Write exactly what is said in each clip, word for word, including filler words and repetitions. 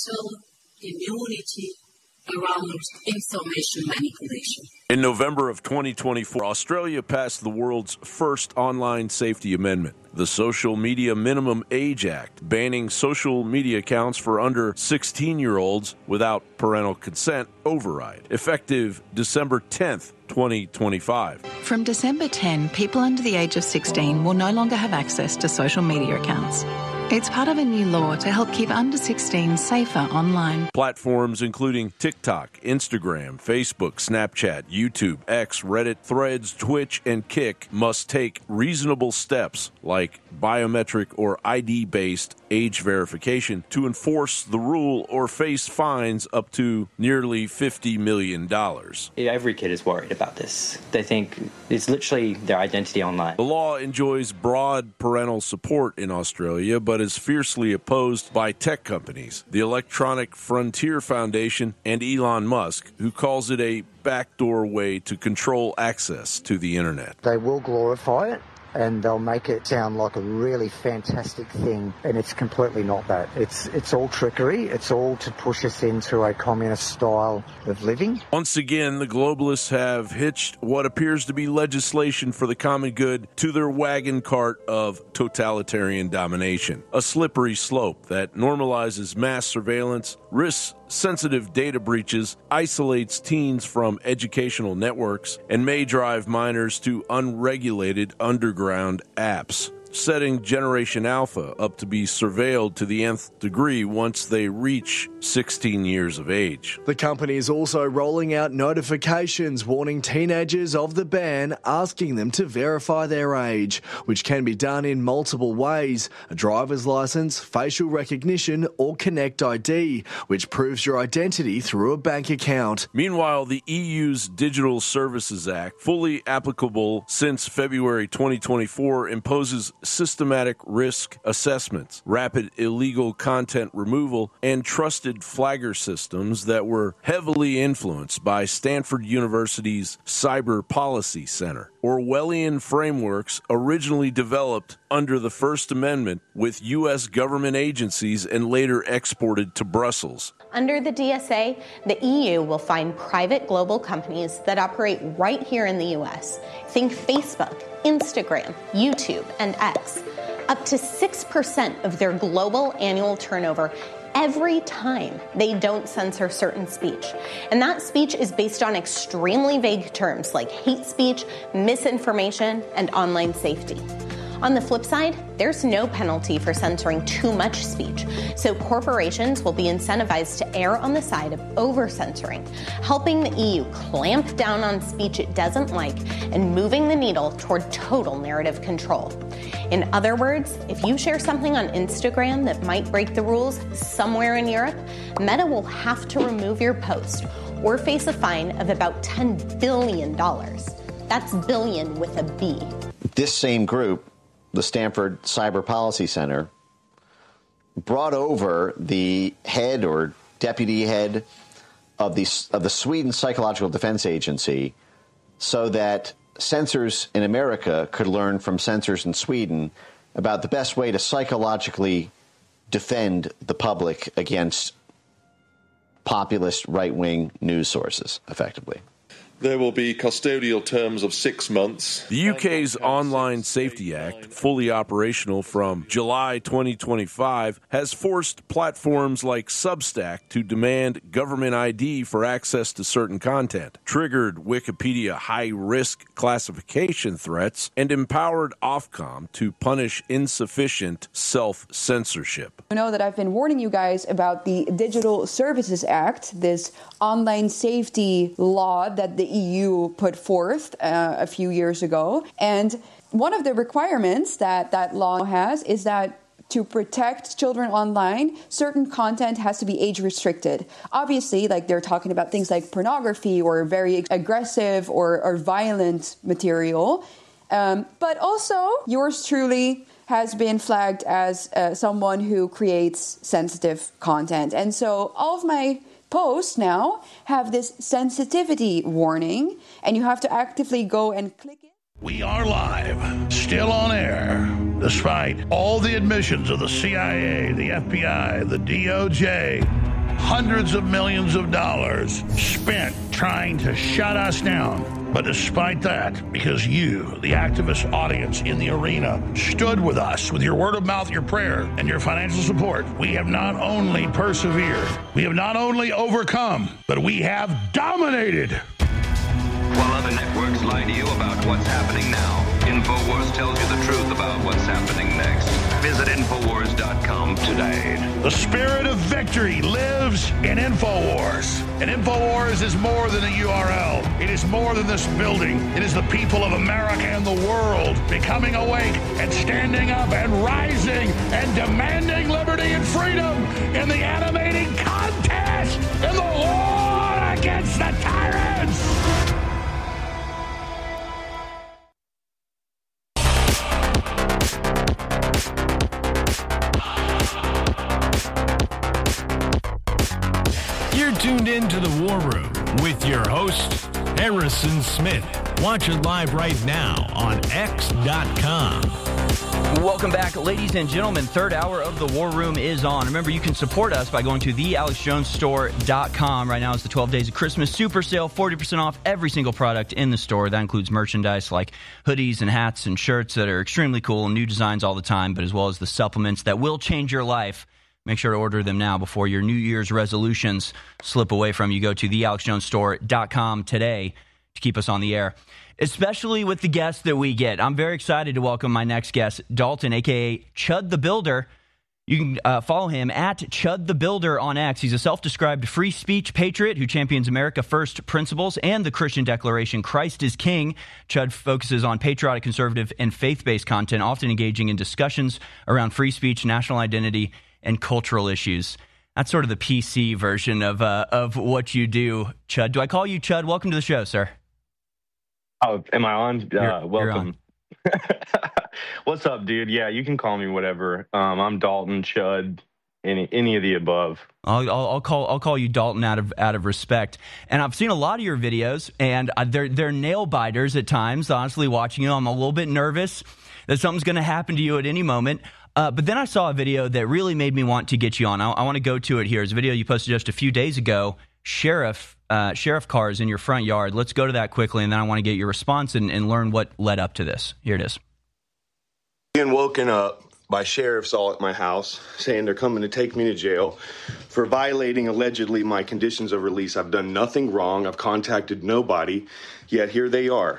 total immunity around information manipulation. In November of twenty twenty-four, Australia passed the world's first online safety amendment, the Social Media Minimum Age Act, banning social media accounts for under sixteen-year-olds without parental consent override, effective December tenth, twenty twenty-five. From December tenth, people under the age of sixteen will no longer have access to social media accounts. It's part of a new law to help keep under sixteen safer online. Platforms including TikTok, Instagram, Facebook, Snapchat, YouTube, X, Reddit, Threads, Twitch, and Kick must take reasonable steps like biometric or I D-based age verification to enforce the rule or face fines up to nearly fifty million dollars. Every kid is worried about this. They think it's literally their identity online. The law enjoys broad parental support in Australia, but is fiercely opposed by tech companies, the Electronic Frontier Foundation, and Elon Musk, who calls it a backdoor way to control access to the internet. They will glorify it, and they'll make it sound like a really fantastic thing, and it's completely not that. It's it's all trickery. It's all to push us into a communist style of living. Once again, the globalists have hitched what appears to be legislation for the common good to their wagon cart of totalitarian domination, a slippery slope that normalizes mass surveillance, risks sensitive data breaches, isolates teens from educational networks, and may drive minors to unregulated underground apps, setting Generation Alpha up to be surveilled to the nth degree once they reach sixteen years of age. The company is also rolling out notifications warning teenagers of the ban, asking them to verify their age, which can be done in multiple ways: a driver's license, facial recognition, or Connect I D, which proves your identity through a bank account. Meanwhile, the E U's Digital Services Act, fully applicable since February twenty twenty-four, imposes systematic risk assessments, rapid illegal content removal, and trusted flagger systems that were heavily influenced by Stanford University's Cyber Policy Center. Orwellian frameworks originally developed under the First Amendment with U S government agencies and later exported to Brussels. Under the D S A, the E U will find private global companies that operate right here in the U S. Think Facebook, Instagram, YouTube, and X. Up to six percent of their global annual turnover every time they don't censor certain speech. And that speech is based on extremely vague terms like hate speech, misinformation, and online safety. On the flip side, there's no penalty for censoring too much speech, so corporations will be incentivized to err on the side of over-censoring, helping the E U clamp down on speech it doesn't like and moving the needle toward total narrative control. In other words, if you share something on Instagram that might break the rules somewhere in Europe, Meta will have to remove your post or face a fine of about ten billion dollars. That's billion with a B. This same group, the Stanford Cyber Policy Center, brought over the head or deputy head of the, of the Sweden Psychological Defense Agency so that censors in America could learn from censors in Sweden about the best way to psychologically defend the public against populist right-wing news sources, effectively. There will be custodial terms of six months. The U K's Online Safety Act, fully operational from July twenty twenty-five, has forced platforms like Substack to demand government I D for access to certain content, triggered Wikipedia high-risk classification threats, and empowered Ofcom to punish insufficient self-censorship. I know that I've been warning you guys about the Digital Services Act, this online safety law that the E U put forth uh, a few years ago. And one of the requirements that that law has is that to protect children online, certain content has to be age restricted. Obviously, like they're talking about things like pornography or very aggressive or, or violent material. Um, but also, yours truly has been flagged as uh, someone who creates sensitive content. And so all of my posts now have this sensitivity warning, and you have to actively go and click it. We are live, still on air, despite all the admissions of the C I A, the F B I, the D O J, hundreds of millions of dollars spent trying to shut us down. But despite that, because you, the activist audience in the arena, stood with us with your word of mouth, your prayer, and your financial support, we have not only persevered, we have not only overcome, but we have dominated. While other networks lie to you about what's happening now, InfoWars tells you the truth about what's happening next. Visit Infowars dot com today. The spirit of victory lives in InfoWars. And InfoWars is more than a U R L. It is more than this building. It is the people of America and the world becoming awake and standing up and rising and demanding liberty and freedom in the animating contest in the war against the tyrants. You're tuned in to the War Room with your host, Harrison Smith. Watch it live right now on X dot com. Welcome back, ladies and gentlemen. Third hour of the War Room is on. Remember, you can support us by going to the alex jones store dot com. Right now is the twelve days of Christmas super sale, forty percent off every single product in the store. That includes merchandise like hoodies and hats and shirts that are extremely cool and new designs all the time, but as well as the supplements that will change your life. Make sure to order them now before your New Year's resolutions slip away from you. Go to the alex jones store dot com today to keep us on the air, especially with the guests that we get. I'm very excited to welcome my next guest, Dalton, a k a. Chud the Builder. You can uh, follow him at Chud the Builder on X. He's a self-described free speech patriot who champions America First principles and the Christian declaration, Christ is King. Chud focuses on patriotic, conservative, and faith-based content, often engaging in discussions around free speech, national identity, and cultural issues. That's sort of the P C version of uh, of what you do, Chud. Do I call you Chud? Welcome to the show, sir. Oh, am I on? You're, uh, welcome. you're on. What's up, dude? Yeah, you can call me whatever. Um, I'm Dalton, Chud, any any of the above. I'll, I'll, I'll call I'll call you Dalton out of out of respect. And I've seen a lot of your videos, and uh, they're they're nail biters at times. Honestly, watching you, I'm a little bit nervous that something's going to happen to you at any moment. Uh, but then I saw a video that really made me want to get you on. I, I want to go to it here. It's a video you posted just a few days ago. Sheriff uh, sheriff cars in your front yard. Let's go to that quickly, and then I want to get your response and, and learn what led up to this. Here it is. Being woken up by sheriffs all at my house saying they're coming to take me to jail for violating allegedly my conditions of release. I've done nothing wrong. I've contacted nobody, yet here they are.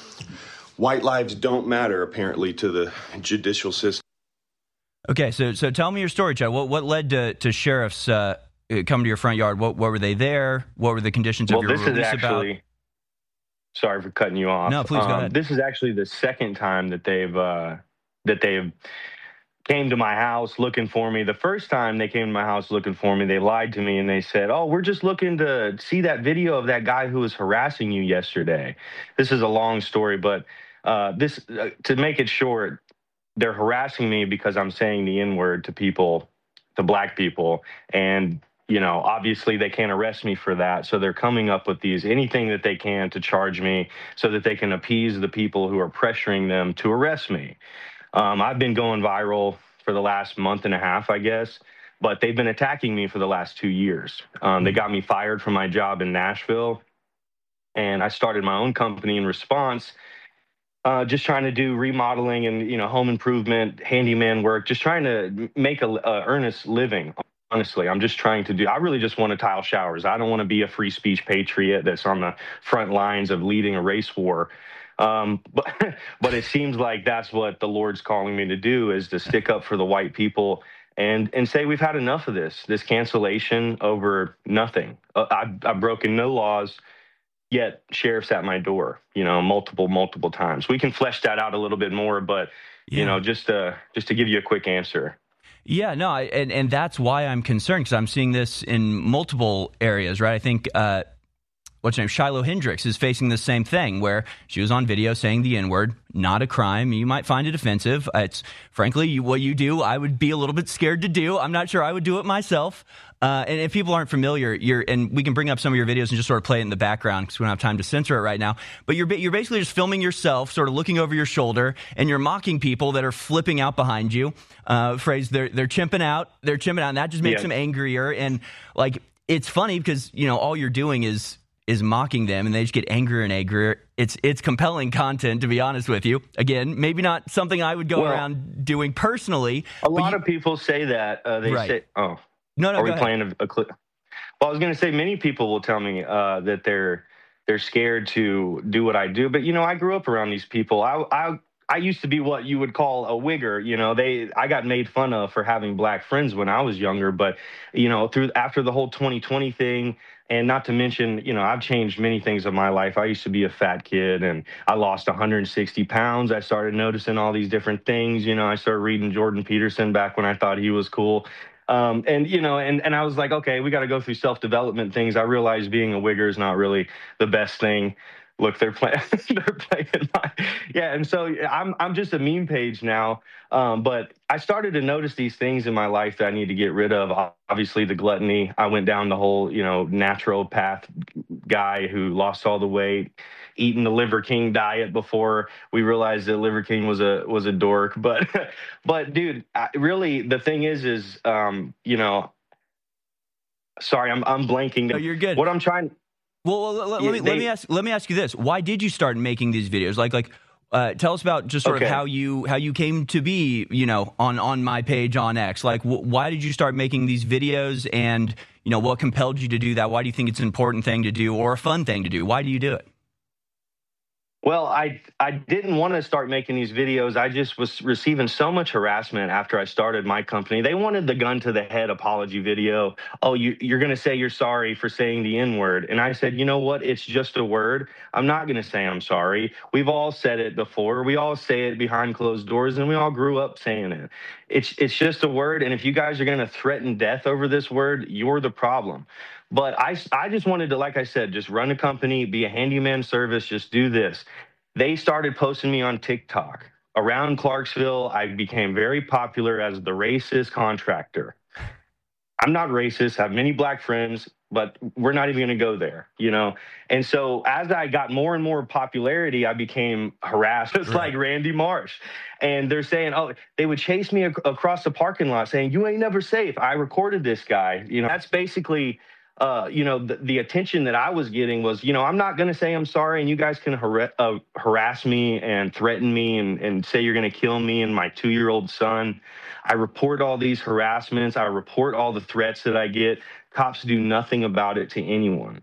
White lives don't matter, apparently, to the judicial system. Okay, so so tell me your story, Chad. What what led to, to sheriffs uh, coming to your front yard? What what were they there? What were the conditions well, of your this release is actually, about? Sorry for cutting you off. No, please go um, ahead. This is actually the second time that they've uh, that they've came to my house looking for me. The first time they came to my house looking for me, they lied to me and they said, "Oh, we're just looking to see that video of that guy who was harassing you yesterday." This is a long story, but uh, this uh, to make it short. They're harassing me because I'm saying the N-word to people, to black people. And, you know, obviously they can't arrest me for that. So they're coming up with these, anything that they can to charge me so that they can appease the people who are pressuring them to arrest me. Um, I've been going viral for the last month and a half, I guess, but they've been attacking me for the last two years. Um, they got me fired from my job in Nashville, and I started my own company in response. Uh, just trying to do remodeling and, you know, home improvement, handyman work, just trying to make a, a earnest living. Honestly, I'm just trying to do, I really just want to tile showers. I don't want to be a free speech patriot that's on the front lines of leading a race war. Um, but, but it seems like that's what the Lord's calling me to do, is to stick up for the white people and, and say, we've had enough of this, this cancellation over nothing. Uh, I've, I've broken no laws. Yet sheriff's at my door, you know, multiple, multiple times. We can flesh that out a little bit more, but, yeah. you know, just to, just to give you a quick answer. Yeah, no, I, and, and that's why I'm concerned, because I'm seeing this in multiple areas, right? I think uh, what's her name? Shiloh Hendrix is facing the same thing where she was on video saying the N-word. Not a crime. You might find it offensive. It's frankly you, what you do. I would be a little bit scared to do. I'm not sure I would do it myself. Uh, and if people aren't familiar, you're and we can bring up some of your videos and just sort of play it in the background because we don't have time to censor it right now. But you're you're basically just filming yourself, sort of looking over your shoulder, and you're mocking people that are flipping out behind you. Uh, phrase they're they're chimping out. They're chimping out, and that just makes Yeah. them angrier. And like it's funny because you know all you're doing is. is mocking them, and they just get angrier and angrier. It's it's compelling content, to be honest with you. Again, maybe not something I would go Well, around doing personally. A lot you, of people say that. Uh, they right. say, "Oh, no, no." Are we ahead. playing a, a clip? Well, I was going to say many people will tell me uh, that they're they're scared to do what I do, but you know, I grew up around these people. I I I used to be what you would call a wigger. You know, they I got made fun of for having black friends when I was younger, but you know, through after the whole twenty twenty thing. And not to mention, you know, I've changed many things in my life. I used to be a fat kid and I lost one hundred sixty pounds. I started noticing all these different things. You know, I started reading Jordan Peterson back when I thought he was cool. Um, and, you know, and, and I was like, okay, we got to go through self-development things. I realized being a wigger is not really the best thing. Look, they're playing. They're playing my, yeah. And so I'm I'm just a meme page now. Um, but I started to notice these things in my life that I need to get rid of. Obviously, the gluttony. I went down the whole, you know, naturopath guy who lost all the weight, eating the Liver King diet before we realized that Liver King was a was a dork. But but dude, I, really, the thing is, is um, you know, sorry, I'm I'm blanking. No, you're good. What I'm trying. Well, let, let, Yeah, me, they, let me ask. Let me ask you this: why did you start making these videos? Like, like, uh, tell us about just sort okay. of how you how you came to be, you know, on on my page on X. Like, wh- why did you start making these videos, and you know, what compelled you to do that? Why do you think it's an important thing to do or a fun thing to do? Why do you do it? Well, I I didn't want to start making these videos. I just was receiving so much harassment after I started my company. They wanted the gun to the head apology video. Oh, you, you're going to say you're sorry for saying the N-word. And I said, you know what? It's just a word. I'm not going to say I'm sorry. We've all said it before. We all say it behind closed doors, and we all grew up saying it. It's, it's just a word, and if you guys are going to threaten death over this word, you're the problem. But I, I just wanted to, like I said, just run a company, be a handyman service, just do this. They started posting me on TikTok. Around Clarksville, I became very popular as the racist contractor. I'm not racist, have many black friends, but we're not even going to go there, you know? And so as I got more and more popularity, I became harassed, just like Randy Marsh. And they're saying, oh, they would chase me ac- across the parking lot saying, you ain't never safe. I recorded this guy. You know, that's basically... Uh, you know, the, the attention that I was getting was, you know, I'm not going to say I'm sorry, and you guys can har- uh, harass me and threaten me and, and say you're going to kill me and my two-year-old son. I report all these harassments. I report all the threats that I get. Cops do nothing about it to anyone.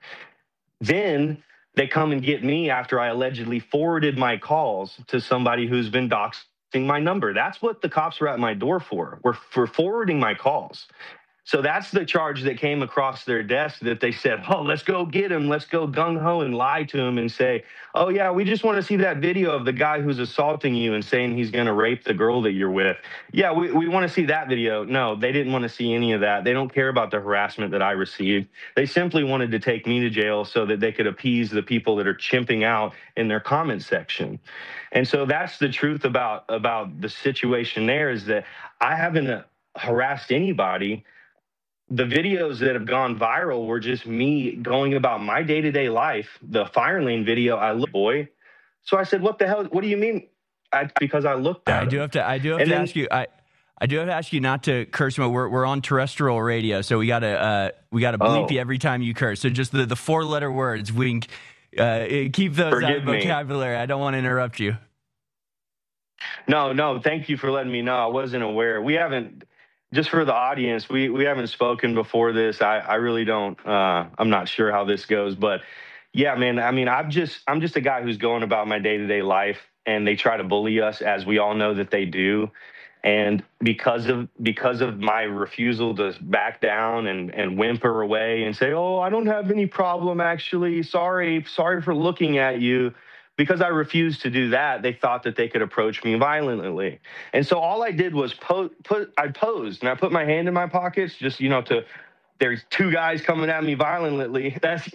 Then they come and get me after I allegedly forwarded my calls to somebody who's been doxing my number. That's what the cops were at my door for. We're for forwarding my calls. So that's the charge that came across their desk that they said, oh, let's go get him. Let's go gung-ho and lie to him and say, oh, yeah, we just want to see that video of the guy who's assaulting you and saying he's going to rape the girl that you're with. Yeah, we, we want to see that video. No, they didn't want to see any of that. They don't care about the harassment that I received. They simply wanted to take me to jail so that they could appease the people that are chimping out in their comment section. And so that's the truth about, about the situation there is that I haven't uh, harassed anybody. The videos that have gone viral were just me going about my day-to-day life. The fire lane video, I look boy. So I said, what the hell? What do you mean? I, because I looked at I him. do have to, I do have And to then, ask you, I, I do have to ask you not to curse. We're, we're on terrestrial radio, so we got to, uh, we got to bleep Oh. you every time you curse. So just the, the four letter words, we can, uh, keep those out Forgive of me. vocabulary. I don't want to interrupt you. No, no, thank you for letting me know. I wasn't aware. We haven't, just for the audience, we, we haven't spoken before this. I, I really don't, uh, I'm not sure how this goes, but yeah, man, I mean, I'm just, I'm just a guy who's going about my day-to-day life, and they try to bully us, as we all know that they do. And because of, because of my refusal to back down and, and whimper away and say, oh, I don't have any problem, actually. Sorry, sorry for looking at you. Because I refused to do that, they thought that they could approach me violently. And so all I did was po- put, I posed and I put my hand in my pockets, just, you know, to, there's two guys coming at me violently. That's, you know,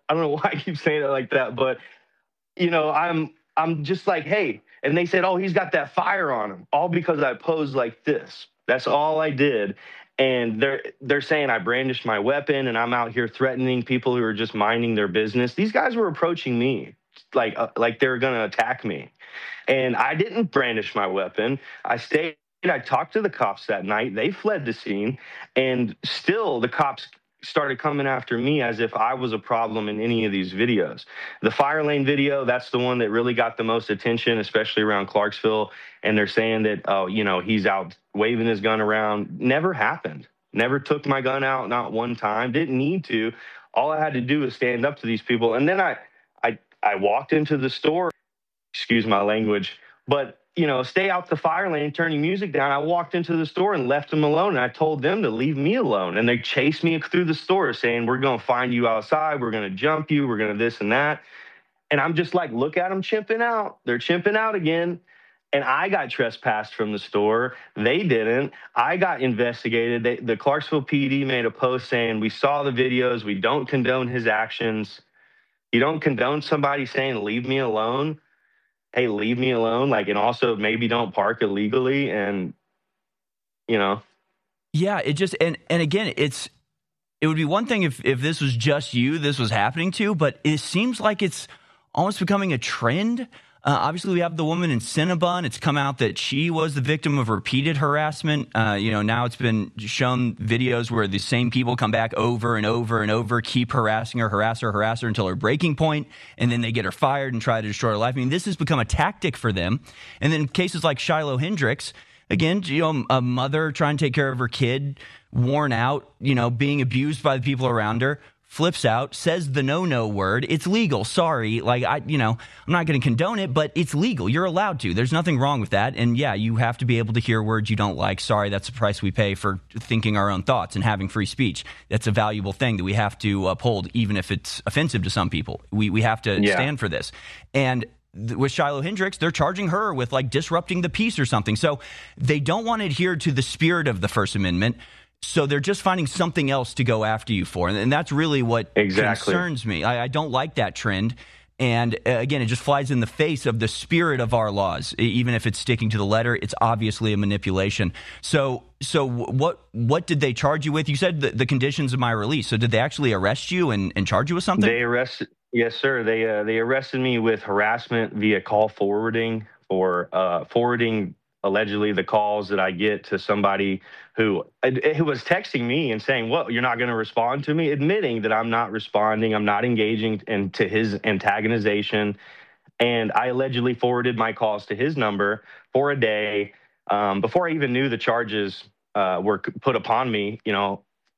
I don't know why I keep saying it like that, but you know, I'm I'm just like, hey, and they said, oh, he's got that fire on him, all because I posed like this. That's all I did. And they're they're saying I brandished my weapon and I'm out here threatening people who are just minding their business. These guys were approaching me like uh, like they were going to attack me. And I didn't brandish my weapon. I stayed. I talked to the cops that night. They fled the scene. And still the cops started coming after me as if I was a problem in any of these videos. The fire lane video, that's the one that really got the most attention, especially around Clarksville. And they're saying that, oh, you know, he's out waving his gun around. Never happened. Never took my gun out, not one time. Didn't need to. All I had to do was stand up to these people. And then I, I, I walked into the store, excuse my language, but you know, stay out the fire lane, turning music down. I walked into the store and left them alone. And I told them to leave me alone. And they chased me through the store saying, we're going to find you outside. We're going to jump you. We're going to this and that. And I'm just like, look at them chimping out. They're chimping out again. And I got trespassed from the store. They didn't. I got investigated. They, the Clarksville P D made a post saying, we saw the videos. We don't condone his actions. You don't condone somebody saying, leave me alone. Hey, leave me alone. Like, and also maybe don't park illegally. And, you know. Yeah, it just, and, and again, it's, it would be one thing if, if this was just you, this was happening to, but it seems like it's almost becoming a trend. Uh, obviously, we have the woman in Cinnabon. It's come out that she was the victim of repeated harassment. Uh, you know, now it's been shown videos where the same people come back over and over and over, keep harassing her, harass her, harass her until her breaking point, and then they get her fired and try to destroy her life. I mean, this has become a tactic for them. And then cases like Shiloh Hendricks, again, you know, a mother trying to take care of her kid, worn out, you know, being abused by the people around her, flips out, says the no-no word. It's legal. Sorry. Like, I, you know, I'm not going to condone it, but it's legal. You're allowed to. There's nothing wrong with that. And yeah, you have to be able to hear words you don't like. Sorry, that's the price we pay for thinking our own thoughts and having free speech. That's a valuable thing that we have to uphold, even if it's offensive to some people. We, we have to Yeah. stand for this. And th- with Shiloh Hendricks, they're charging her with like disrupting the peace or something. So they don't want to adhere to the spirit of the First Amendment. So they're just finding something else to go after you for. And, and that's really what Exactly. concerns me. I, I don't like that trend. And uh, again, it just flies in the face of the spirit of our laws. E- Even if it's sticking to the letter, it's obviously a manipulation. So so what what did they charge you with? You said the, the conditions of my release. So did they actually arrest you and, and charge you with something? They arrested, yes, sir. They uh, they arrested me with harassment via call forwarding for uh, forwarding allegedly the calls that I get to somebody who who was texting me and saying, "What, you're not going to respond to me?" Admitting that I'm not responding, I'm not engaging into his antagonization, and I allegedly forwarded my calls to his number for a day um, before I even knew the charges uh, were put upon me. You know.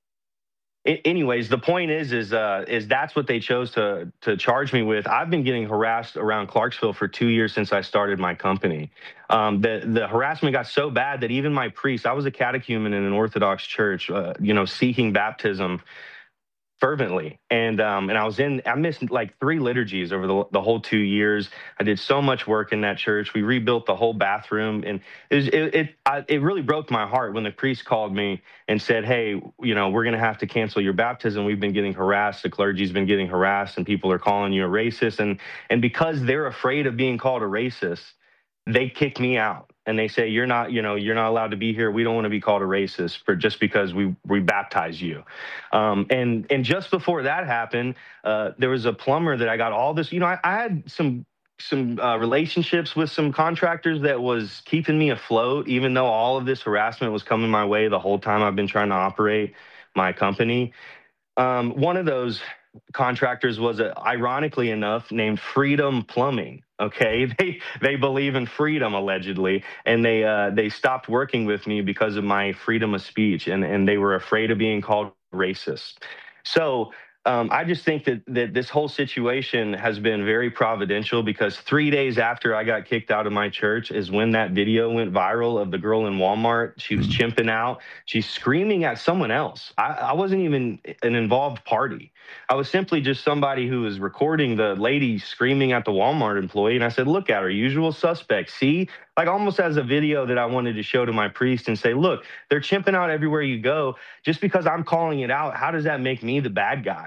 Anyways, the point is, is, uh, is that's what they chose to to charge me with. I've been getting harassed around Clarksville for two years since I started my company. Um, the the harassment got so bad that even my priest, I was a catechumen in an Orthodox church, uh, you know, seeking baptism fervently. And um, and I was in, I missed like three liturgies over the, the whole two years. I did so much work in that church. We rebuilt the whole bathroom. And it was, it it, I, it really broke my heart when the priest called me and said, "Hey, you know, we're going to have to cancel your baptism. We've been getting harassed. The clergy's been getting harassed and people are calling you a racist." And, and because they're afraid of being called a racist, they kick me out. And they say, you're not, you know, you're not allowed to be here. We don't want to be called a racist for just because we we baptize you. Um, and and just before that happened, uh, there was a plumber that I got all this. You know, I, I had some some uh, relationships with some contractors that was keeping me afloat, even though all of this harassment was coming my way the whole time I've been trying to operate my company. Um, one of those contractors was, uh, ironically enough, named Freedom Plumbing. Okay, they they believe in freedom allegedly, and they uh, they stopped working with me because of my freedom of speech, and and they were afraid of being called racist. So um, I just think that that this whole situation has been very providential, because three days after I got kicked out of my church is when that video went viral of the girl in Walmart. She was chimping out. She's screaming at someone else. I, I wasn't even an involved party. I was simply just somebody who was recording the lady screaming at the Walmart employee. And I said, "Look at her, usual suspect. See?" Like almost as a video that I wanted to show to my priest and say, "Look, they're chimping out everywhere you go. Just because I'm calling it out, how does that make me the bad guy?"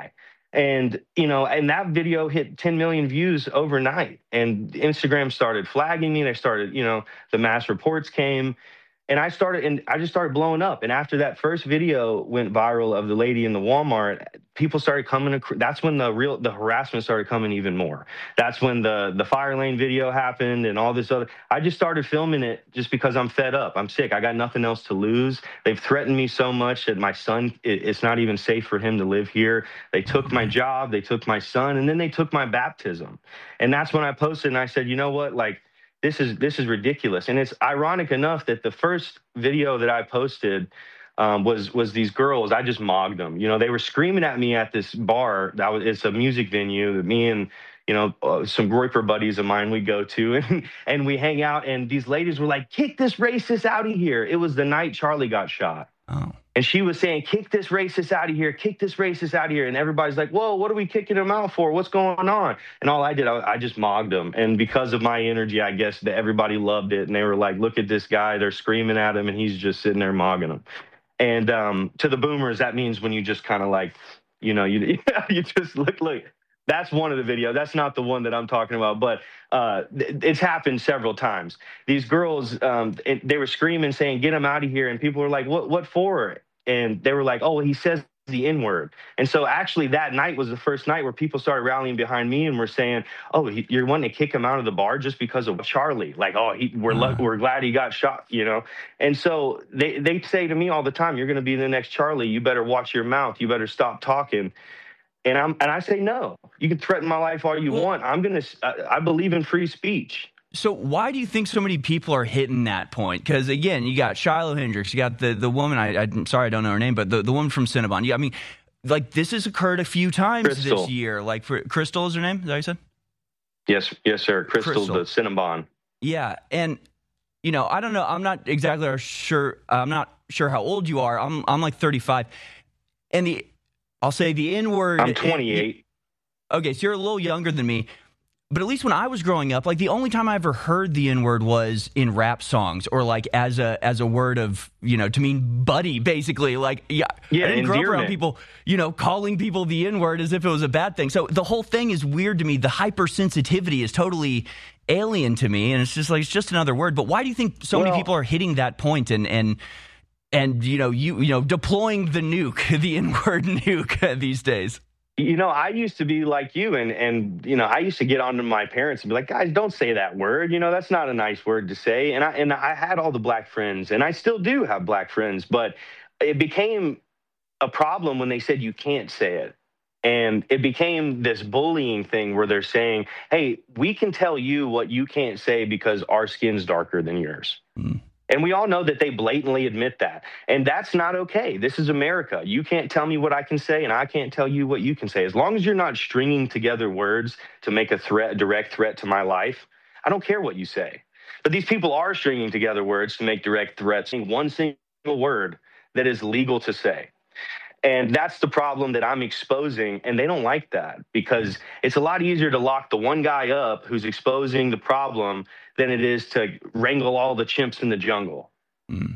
And, you know, and that video hit ten million views overnight. And Instagram started flagging me. They started, you know, the mass reports came. And I started, and I just started blowing up. And after that first video went viral of the lady in the Walmart, people started coming. That's when the real, the harassment started coming even more. That's when the the fire lane video happened and all this other. I just started filming it just because I'm fed up. I'm sick. I got nothing else to lose. They've threatened me so much that my son, it, it's not even safe for him to live here. They took my job, they took my son, and then they took my baptism. And that's when I posted and I said, you know what, like, This is this is ridiculous. And it's ironic enough that the first video that I posted um, was was these girls. I just mogged them. You know, they were screaming at me at this bar. That was it's a music venue that me and, you know, uh, some Groyper buddies of mine we go to, and and we hang out. And these ladies were like, "Kick this racist out of here." It was the night Charlie got shot. Oh. And she was saying, "Kick this racist out of here, kick this racist out of here." And everybody's like, "Whoa, what are we kicking him out for? What's going on?" And all I did, I, I just mogged him. And because of my energy, I guess that everybody loved it. And they were like, "Look at this guy." They're screaming at him, and he's just sitting there mogging them. And um, to the boomers, that means when you just kind of like, you know, you you just look, look. That's one of the videos. That's not the one that I'm talking about, but uh, it's happened several times. These girls, um, it, they were screaming, saying, "Get him out of here." And people were like, what, what for? And they were like, "Oh, he says the N-word." And so actually that night was the first night where people started rallying behind me and were saying, "Oh, he, you're wanting to kick him out of the bar just because of Charlie. Like, oh, he, we're, uh. we're glad he got shot, you know?" And so they, they say to me all the time, "You're going to be the next Charlie. You better watch your mouth. You better stop talking." And I'm and I say, no, you can threaten my life all you want. I'm going to, I believe in free speech. So why do you think so many people are hitting that point? Because, again, you got Shiloh Hendrix, you got the, the woman, I, I'm sorry, I don't know her name, but the, the woman from Cinnabon. You, I mean, like, this has occurred a few times Crystal. this year. Like, for, Crystal is her name? Is that what you said? Yes, yes, sir. Crystal, Crystal. the Cinnabon. Yeah, and, you know, I don't know. I'm not exactly sure. I'm not sure how old you are. I'm I'm like thirty-five. And the... I'll say the N-word. I'm twenty-eight. Okay, so you're a little younger than me. But at least when I was growing up, like the only time I ever heard the N-word was in rap songs or like as a as a word of, you know, to mean buddy, basically. Like, yeah, yeah I didn't grow up around endearment. people, you know, calling people the N-word as if it was a bad thing. So the whole thing is weird to me. The hypersensitivity is totally alien to me. And it's just like, it's just another word. But why do you think so well, many people are hitting that point and and And, you know, you you know, deploying the nuke, the N-word nuke these days? You know, I used to be like you, and, and you know, I used to get on to my parents and be like, "Guys, don't say that word. You know, that's not a nice word to say." And I and I had all the black friends, and I still do have black friends, but it became a problem when they said you can't say it. And it became this bullying thing where they're saying, "Hey, we can tell you what you can't say because our skin's darker than yours." Mm. And we all know that they blatantly admit that. And that's not okay. This is America. You can't tell me what I can say, and I can't tell you what you can say. As long as you're not stringing together words to make a threat, a direct threat to my life, I don't care what you say. But these people are stringing together words to make direct threats, one single word that is legal to say. And that's the problem that I'm exposing, and they don't like that because it's a lot easier to lock the one guy up who's exposing the problem than it is to wrangle all the chimps in the jungle. Mm.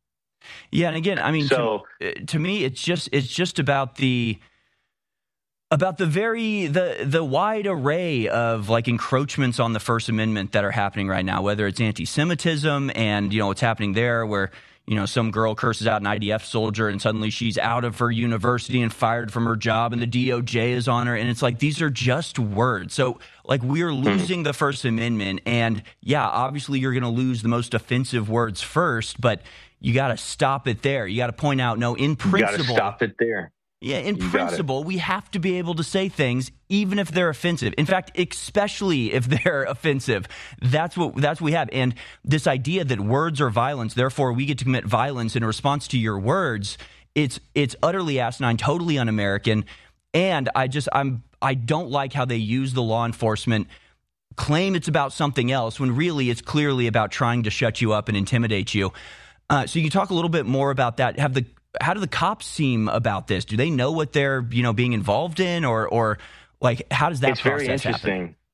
Yeah, and again, I mean, so, to, to me, it's just it's just about the about the very the the wide array of like encroachments on the First Amendment that are happening right now. Whether it's anti-Semitism and you know what's happening there, where you know, some girl curses out an I D F soldier and suddenly she's out of her university and fired from her job and the D O J is on her. And it's like, these are just words. So like we're losing the First Amendment. And yeah, obviously you're going to lose the most offensive words first, but you got to stop it there. You got to point out, no, in principle. You got to stop it there. Yeah, in You principle, we have to be able to say things even if they're offensive. In fact, especially if they're offensive. That's what that's what we have. And this idea that words are violence, therefore we get to commit violence in response to your words, it's it's utterly asinine, totally un-American. And I just I'm I don't like how they use the law enforcement, claim it's about something else when really it's clearly about trying to shut you up and intimidate you. Uh, so you can talk a little bit more about that. Have the How do the cops seem about this? Do they know what they're, you know, being involved in, or, or like, how does that it's process very interesting. happen?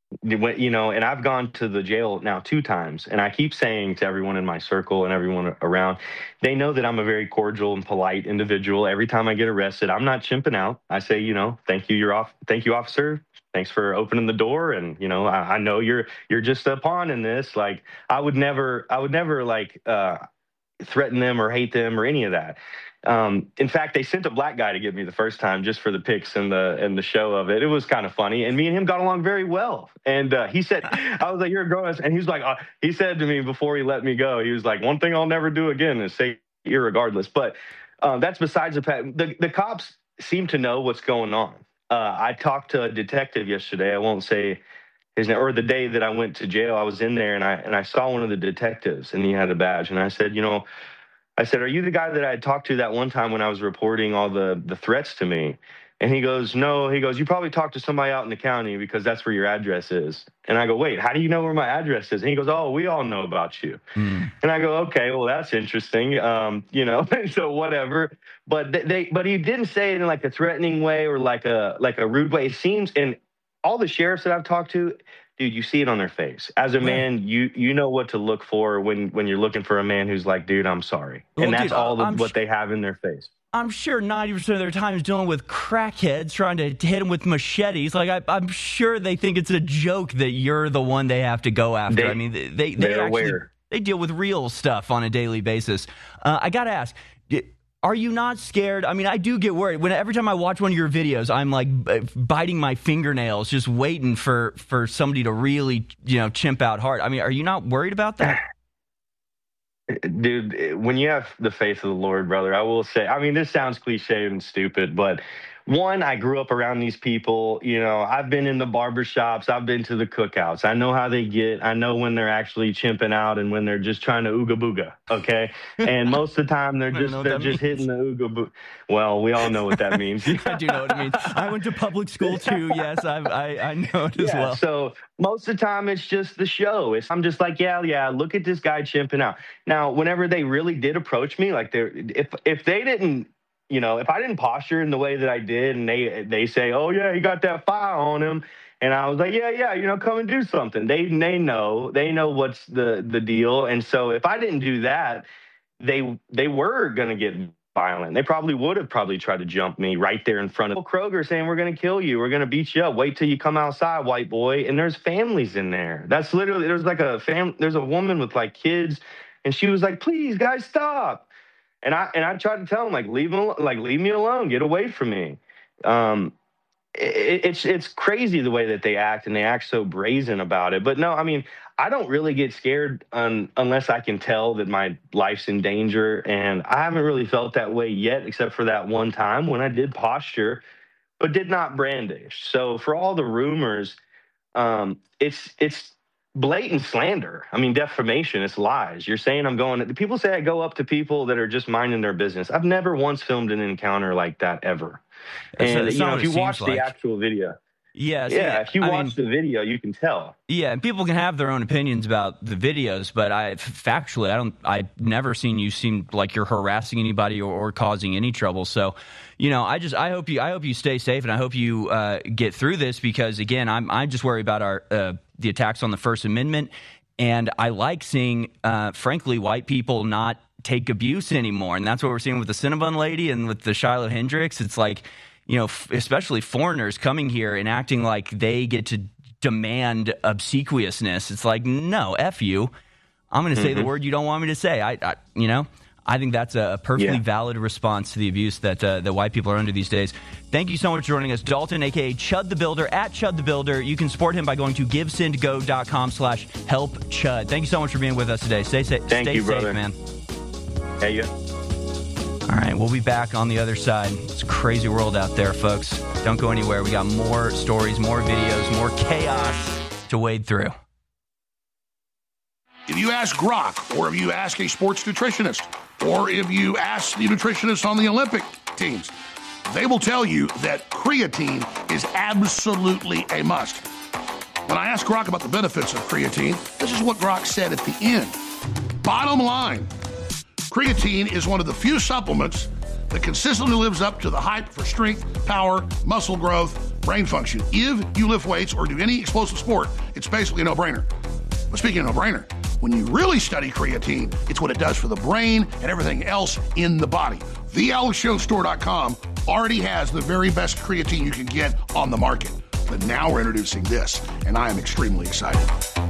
You know, and I've gone to the jail now two times, and I keep saying to everyone in my circle and everyone around, they know that I'm a very cordial and polite individual. Every time I get arrested, I'm not chimping out. I say, you know, thank you, you're off. Thank you, officer. Thanks for opening the door. And, you know, I, I know you're you're just a pawn in this. Like, I would never, I would never like uh, threaten them or hate them or any of that. Um, in fact, they sent a black guy to get me the first time just for the pics and the and the show of it. It was kind of funny, and me and him got along very well. And uh, he said, "I was like, you're a grown," and he was like, uh, he said to me before he let me go, he was like, "One thing I'll never do again is say irregardless." But uh, that's besides the fact. The the cops seem to know what's going on. Uh, I talked to a detective yesterday. I won't say his name, or the day that I went to jail. I was in there, and I and I saw one of the detectives, and he had a badge, and I said, you know. I said, are you the guy that I had talked to that one time when I was reporting all the, the threats to me? And he goes, no. He goes, you probably talked to somebody out in the county because that's where your address is. And I go, wait, how do you know where my address is? And he goes, oh, we all know about you. Mm. And I go, okay, well, that's interesting. Um, you know, so whatever. But they, they, but he didn't say it in like a threatening way or like a like a rude way. It seems, and all the sheriffs that I've talked to, dude, you see it on their face. As a man, you you know what to look for when, when you're looking for a man who's like, dude, I'm sorry. Well, and that's dude, all the, what sh- they have in their face. I'm sure ninety percent of their time is dealing with crackheads trying to hit them with machetes. Like, I, I'm sure they think it's a joke that you're the one they have to go after. They, I mean, they, they, they actually aware. They deal with real stuff on a daily basis. Uh, I got to ask, are you not scared? I mean, I do get worried. When every time I watch one of your videos, I'm like biting my fingernails, just waiting for, for somebody to really, you know, chimp out hard. I mean, are you not worried about that? Dude, when you have the faith of the Lord, brother, I will say, I mean, this sounds cliche and stupid, but one, I grew up around these people. You know, I've been in the barbershops. I've been to the cookouts. I know how they get. I know when they're actually chimping out and when they're just trying to ooga booga, okay? And most of the time, they're just they're just means. hitting the ooga booga. Well, we all know what that means. I do know what it means. I went to public school, too. Yes, I've, I I know it as yeah, well. So most of the time, it's just the show. It's, I'm just like, yeah, yeah, look at this guy chimping out. Now, whenever they really did approach me, like they're if if they didn't, you know, if I didn't posture in the way that I did and they they say, oh, yeah, he got that fire on him. And I was like, yeah, yeah, you know, come and do something. They they know. They know what's the, the deal. And so if I didn't do that, they they were going to get violent. They probably would have probably tried to jump me right there in front of Kroger saying, we're going to kill you. We're going to beat you up. Wait till you come outside, white boy. And there's families in there. That's literally, there's like a fam. There's a woman with like kids. And she was like, please, guys, stop. And I and I tried to tell him, like, leave him, like, leave me alone, get away from me. Um, it, it's it's crazy the way that they act, and they act so brazen about it. But no, I mean, I don't really get scared un, unless I can tell that my life's in danger, and I haven't really felt that way yet, except for that one time when I did posture, but did not brandish. So for all the rumors, um, it's it's. blatant slander. I mean, defamation. It's lies. You're saying I'm going. People say I go up to people that are just minding their business. I've never once filmed an encounter like that ever. That's and a, you know, if you watch like. the actual video, yeah, yeah, if you I watch mean, the video, you can tell. Yeah, and people can have their own opinions about the videos, but I factually, I don't. I've never seen you seem like you're harassing anybody or, or causing any trouble. So, you know, I just I hope you I hope you stay safe, and I hope you uh, get through this because again, I'm I just worry about our. Uh, the attacks on the First Amendment, and I like seeing, uh, frankly, white people not take abuse anymore, and that's what we're seeing with the Cinnabon lady and with the Shiloh Hendricks. It's like, you know, f- especially foreigners coming here and acting like they get to demand obsequiousness. It's like, no, F you. I'm going to mm-hmm. say the word you don't want me to say. I, I you know, I think that's a perfectly yeah. valid response to the abuse that uh, that white people are under these days. Thank you so much for joining us, Dalton, a k a. Chud the Builder, at Chud the Builder. You can support him by going to givesendgo.com slash help Chud. Thank you so much for being with us today. Stay, sa- Thank stay you, safe, brother. man. Hey, you. All right, we'll be back on the other side. It's a crazy world out there, folks. Don't go anywhere. We got more stories, more videos, more chaos to wade through. If you ask Grok, or if you ask a sports nutritionist, or if you ask the nutritionist on the Olympic teams, they will tell you that creatine is absolutely a must. When I asked Grok about the benefits of creatine, this is what Grok said at the end. Bottom line, creatine is one of the few supplements that consistently lives up to the hype for strength, power, muscle growth, brain function. If you lift weights or do any explosive sport, it's basically a no-brainer. But speaking of no-brainer, when you really study creatine, it's what it does for the brain and everything else in the body. the alex jones store dot com already has the very best creatine you can get on the market. But now we're introducing this, and I am extremely excited.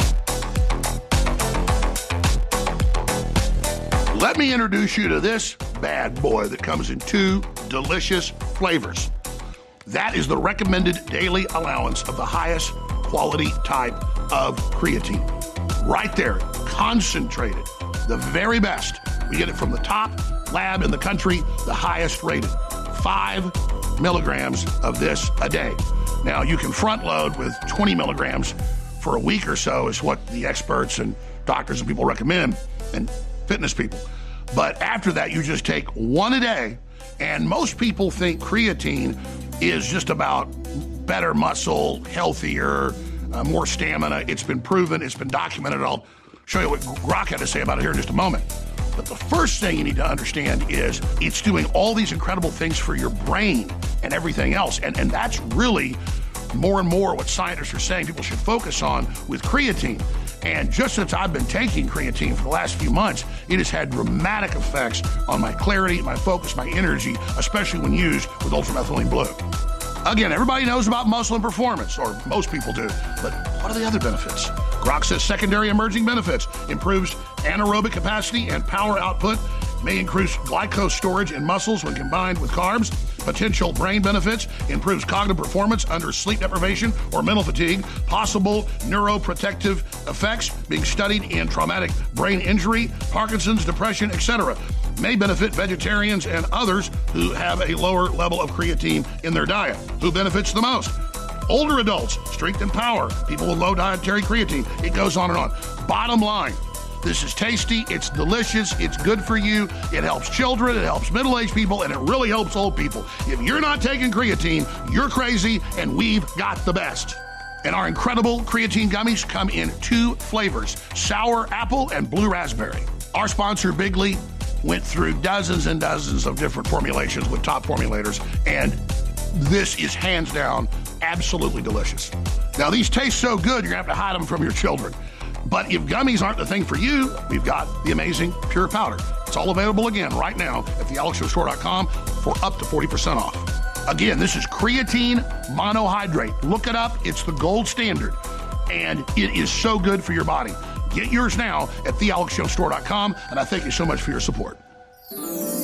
Let me introduce you to this bad boy that comes in two delicious flavors. That is the recommended daily allowance of the highest quality type of creatine. Right there, concentrated, the very best. We get it from the top lab in the country, the highest rated. Five milligrams of this a day. Now, you can front load with twenty milligrams for a week or so is what the experts and doctors and people recommend, and fitness people. But after that, you just take one a day, and most people think creatine is just about better muscle, healthier, uh, more stamina. It's been proven, it's been documented. I'll show you what Grok had to say about it here in just a moment. But the first thing you need to understand is it's doing all these incredible things for your brain and everything else. And, and that's really more and more what scientists are saying people should focus on with creatine. And just since I've been taking creatine for the last few months, it has had dramatic effects on my clarity, my focus, my energy, especially when used with ultramethylene blue. Again, everybody knows about muscle and performance, or most people do, but what are the other benefits? Grok says secondary emerging benefits: improves anaerobic capacity and power output, may increase glycose storage in muscles when combined with carbs. Potential brain benefits: improves cognitive performance under sleep deprivation or mental fatigue. Possible neuroprotective effects being studied in traumatic brain injury, Parkinson's, depression, et cetera. May benefit vegetarians and others who have a lower level of creatine in their diet. Who benefits the most? Older adults, strength and power, people with low dietary creatine. It goes on and on. Bottom line, this is tasty, it's delicious, it's good for you, it helps children, it helps middle-aged people, and it really helps old people. If you're not taking creatine, you're crazy, and we've got the best. And our incredible creatine gummies come in two flavors: sour apple and blue raspberry. Our sponsor, Bigley, went through dozens and dozens of different formulations with top formulators, and this is hands down absolutely delicious. Now, these taste so good, you're gonna have to hide them from your children. But if gummies aren't the thing for you, we've got the amazing Pure Powder. It's all available again right now at the alex jones store dot com for up to forty percent off. Again, this is creatine monohydrate. Look it up. It's the gold standard, and it is so good for your body. Get yours now at the alex jones store dot com, and I thank you so much for your support. Ho,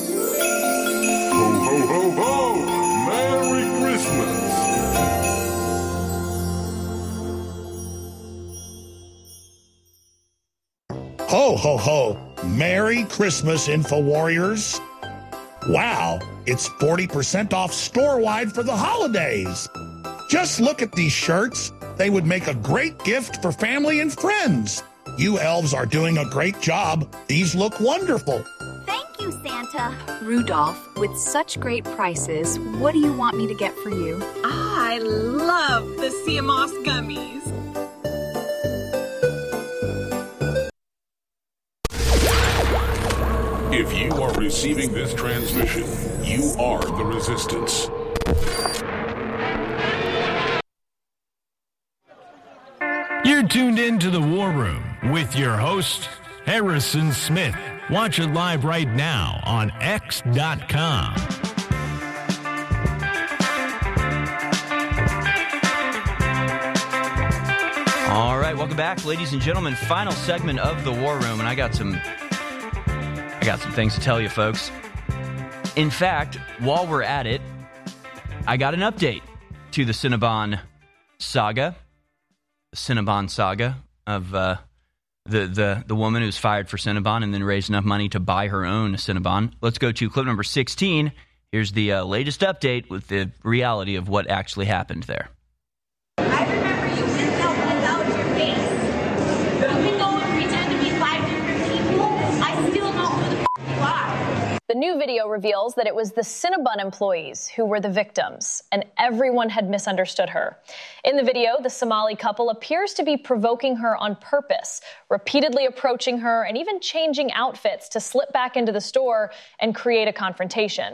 ho, ho, ho! Merry Christmas! Ho, ho, ho. Merry Christmas, InfoWarriors. Wow, it's forty percent off store-wide for the holidays. Just look at these shirts. They would make a great gift for family and friends. You elves are doing a great job. These look wonderful. Thank you, Santa. Rudolph, with such great prices, what do you want me to get for you? I love the Sea Moss gummies. If you are receiving this transmission, you are the Resistance. You're tuned in to the War Room with your host, Harrison Smith. Watch it live right now on X dot com. All right, welcome back, ladies and gentlemen. Final segment of the War Room, and I got some... I got some things to tell you, folks. In fact, while we're at it, I got an update to the Cinnabon saga. The Cinnabon saga of uh, the, the, the woman who's fired for Cinnabon and then raised enough money to buy her own Cinnabon. Let's go to clip number sixteen. Here's the uh, latest update with the reality of what actually happened there. I remember you went out without your face. Even though we pretend to be five different people, I still know who the f*** you are. The new video reveals that it was the Cinnabon employees who were the victims, and everyone had misunderstood her. In the video, the Somali couple appears to be provoking her on purpose, repeatedly approaching her and even changing outfits to slip back into the store and create a confrontation.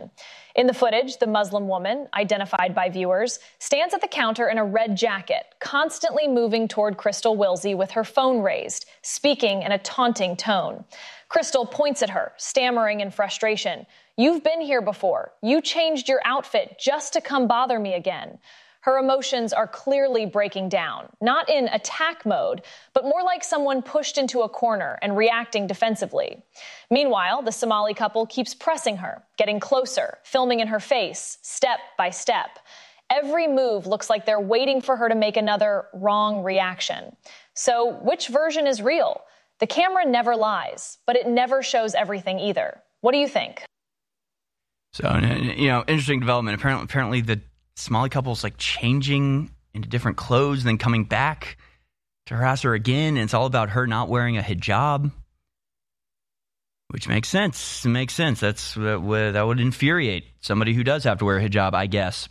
In the footage, the Muslim woman, identified by viewers, stands at the counter in a red jacket, constantly moving toward Crystal Wilsey with her phone raised, speaking in a taunting tone. Crystal points at her, stammering in frustration. "You've been here before. You changed your outfit just to come bother me again." Her emotions are clearly breaking down, not in attack mode, but more like someone pushed into a corner and reacting defensively. Meanwhile, the Somali couple keeps pressing her, getting closer, filming in her face, step by step. Every move looks like they're waiting for her to make another wrong reaction. So which version is real? The camera never lies, but it never shows everything either. What do you think? So, you know, interesting development. Apparently, apparently the Somali couple's like changing into different clothes, then coming back to harass her again. And it's all about her not wearing a hijab, which makes sense. It makes sense. That's that would, that would infuriate somebody who does have to wear a hijab, I guess.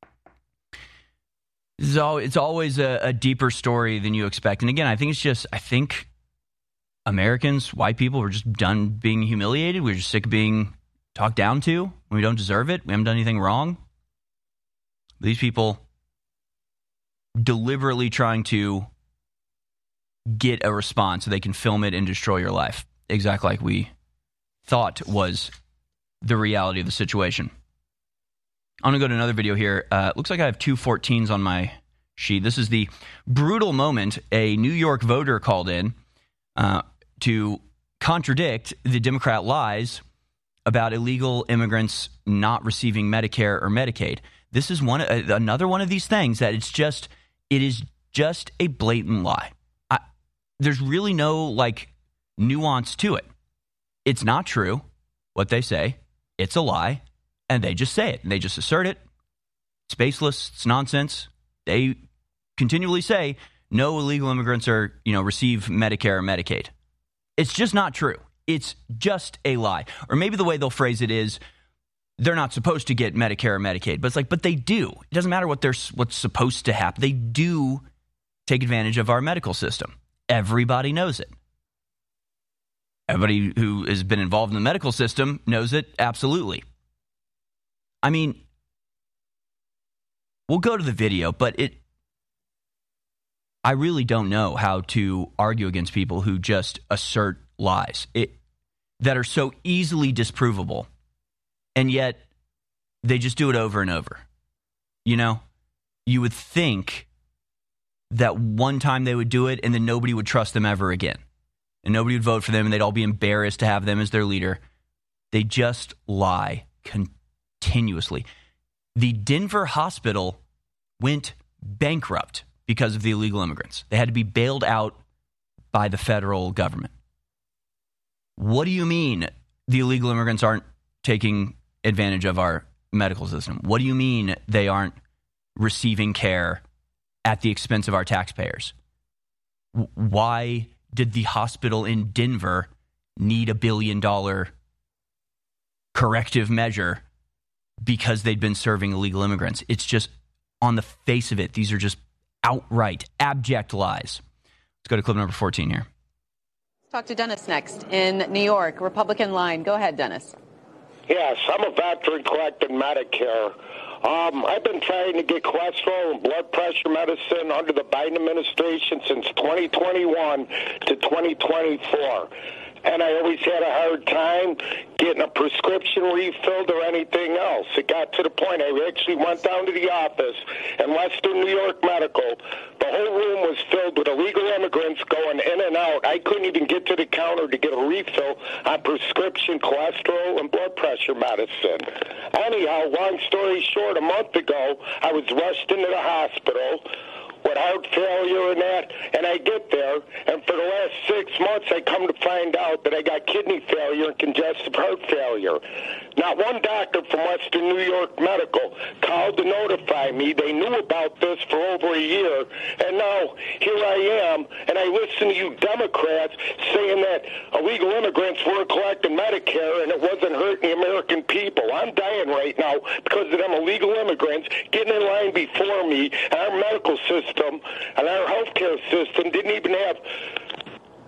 So it's always a, a deeper story than you expect. And again, I think it's just, I think Americans, white people, we're just done being humiliated. We're just sick of being talked down to when we don't deserve it. We haven't done anything wrong. These people deliberately trying to get a response so they can film it and destroy your life. Exactly like we thought was the reality of the situation. I'm going to go to another video here. Uh, looks like I have two fourteens on my sheet. This is the brutal moment a New York voter called in uh, to contradict the Democrat lies about illegal immigrants not receiving Medicare or Medicaid. This is one uh, another one of these things that it's just it is just a blatant lie. I, there's really no like nuance to it. It's not true what they say. It's a lie, and they just say it. And they just assert it. It's baseless. It's nonsense. They continually say no illegal immigrants are you know receive Medicare or Medicaid. It's just not true. It's just a lie. Or maybe the way they'll phrase it is, they're not supposed to get Medicare or Medicaid, but it's like, but they do. It doesn't matter what they're what's supposed to happen. They do take advantage of our medical system. Everybody knows it. Everybody who has been involved in the medical system knows it. Absolutely. I mean, we'll go to the video, but it. I really don't know how to argue against people who just assert lies it, that are so easily disprovable. And yet, they just do it over and over. You know, you would think that one time they would do it and then nobody would trust them ever again. And nobody would vote for them and they'd all be embarrassed to have them as their leader. They just lie continuously. The Denver hospital went bankrupt because of the illegal immigrants. They had to be bailed out by the federal government. What do you mean the illegal immigrants aren't taking advantage of our medical system? What do you mean they aren't receiving care at the expense of our taxpayers? W- why did the hospital in Denver need a billion dollar corrective measure because they'd been serving illegal immigrants? It's just on the face of it. These are just outright, abject lies. Let's go to clip number fourteen here. Talk to Dennis next in New York. Republican line. Go ahead, Dennis. Yes, I'm a veteran collecting Medicare. Um, I've been trying to get cholesterol and blood pressure medicine under the Biden administration since twenty twenty-one to twenty twenty-four. And I always had a hard time getting a prescription refilled or anything else. It got to the point I actually went down to the office in Western New York Medical. The whole room was filled with illegal immigrants going in and out. I couldn't even get to the counter to get a refill on prescription cholesterol and blood pressure medicine. Anyhow, long story short, a month ago, I was rushed into the hospital with heart failure and that, and I get there, and for the last six months I come to find out that I got kidney failure and congestive heart failure. Not one doctor from Western New York Medical called to notify me. They knew about this for over a year, and now here I am, and I listen to you Democrats saying that illegal immigrants weren't collecting Medicare and it wasn't hurting the American people. I'm dying right now because of them illegal immigrants getting in line before me, and our medical system and our healthcare system didn't even have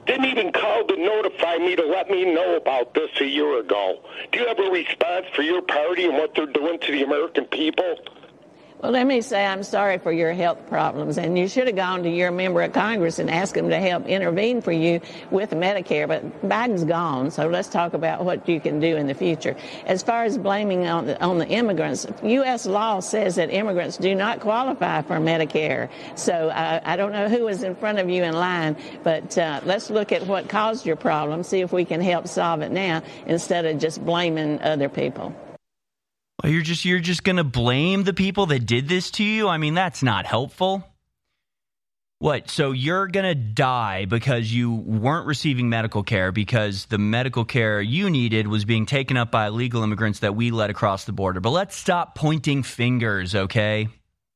didn't even call to notify me to let me know about this a year ago. Do you have a response for your party and what they're doing to the American people? Well, let me say I'm sorry for your health problems, and you should have gone to your member of Congress and asked him to help intervene for you with Medicare, but Biden's gone, so let's talk about what you can do in the future. As far as blaming on the, on the immigrants, U S law says that immigrants do not qualify for Medicare, so uh, I don't know who is in front of you in line, but uh, let's look at what caused your problem, see if we can help solve it now instead of just blaming other people. Well, you're just you're just going to blame the people that did this to you? I mean, that's not helpful. What? So you're going to die because you weren't receiving medical care because the medical care you needed was being taken up by illegal immigrants that we let across the border. But let's stop pointing fingers, okay?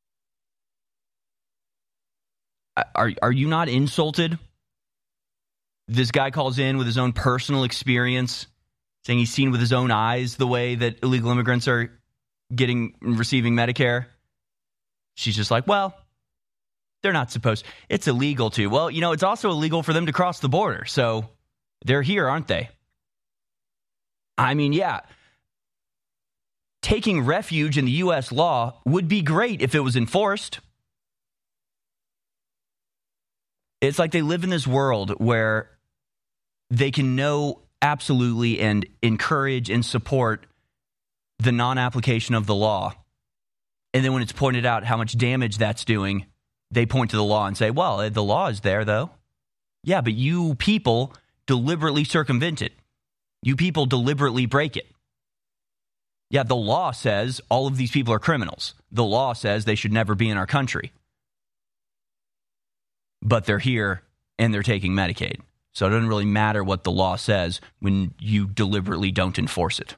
Are are you not insulted? This guy calls in with his own personal experience, saying he's seen with his own eyes the way that illegal immigrants are getting receiving Medicare. She's just like, well, they're not supposed. It's illegal to. Well, you know, it's also illegal for them to cross the border. So they're here, aren't they? I mean, yeah. Taking refuge in the U S law would be great if it was enforced. It's like they live in this world where they can know absolutely and encourage and support the non-application of the law. And then when it's pointed out how much damage that's doing, they point to the law and say, well, the law is there, though. Yeah, but you people deliberately circumvent it. You people deliberately break it. Yeah, the law says all of these people are criminals. The law says they should never be in our country. But they're here and they're taking Medicaid. So it doesn't really matter what the law says when you deliberately don't enforce it.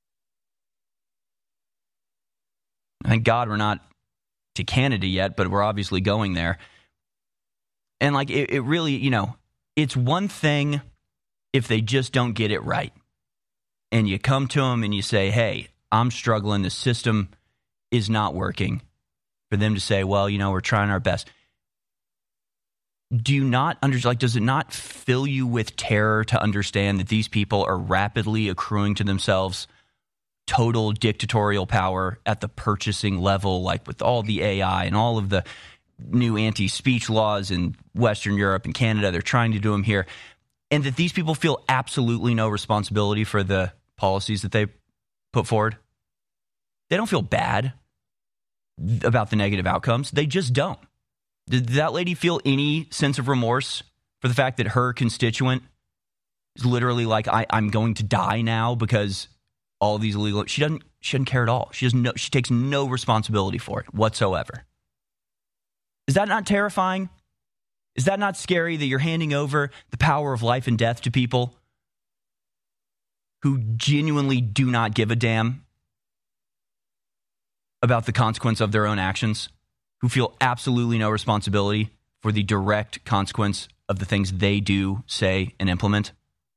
Thank God we're not to Canada yet, but we're obviously going there. And like it, it really, you know, it's one thing if they just don't get it right. And you come to them and you say, hey, I'm struggling. The system is not working. For them to say, well, you know, we're trying our best. Do you not understand, like, does it not fill you with terror to understand that these people are rapidly accruing to themselves total dictatorial power at the purchasing level, like with all the A I and all of the new anti-speech laws in Western Europe and Canada, they're trying to do them here, and that these people feel absolutely no responsibility for the policies that they put forward? They don't feel bad about the negative outcomes. They just don't. Did that lady feel any sense of remorse for the fact that her constituent is literally like, I, I'm going to die now because all of these illegal... She doesn't, she doesn't care at all. She, doesn't know, she takes no responsibility for it whatsoever. Is that not terrifying? Is that not scary that you're handing over the power of life and death to people who genuinely do not give a damn about the consequence of their own actions? Who feel absolutely no responsibility for the direct consequence of the things they do, say, and implement?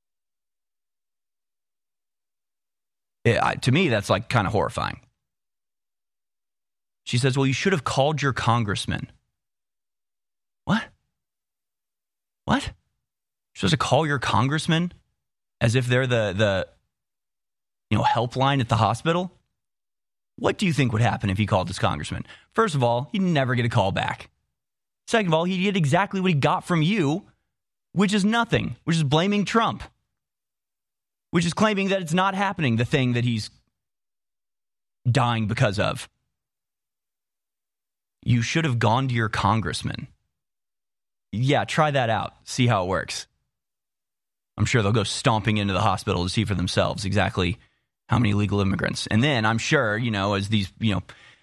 It, I, to me, that's like kind of horrifying. She says, well, you should have called your congressman. What? What? You're supposed to call your congressman as if they're the, the you know, helpline at the hospital? What do you think would happen if he called his congressman? First of all, he'd never get a call back. Second of all, he'd get exactly what he got from you, which is nothing, which is blaming Trump, which is claiming that it's not happening, the thing that he's dying because of. You should have gone to your congressman. Yeah, try that out. See how it works. I'm sure they'll go stomping into the hospital to see for themselves exactly how many illegal immigrants. And then I'm sure, you know, as these, you know,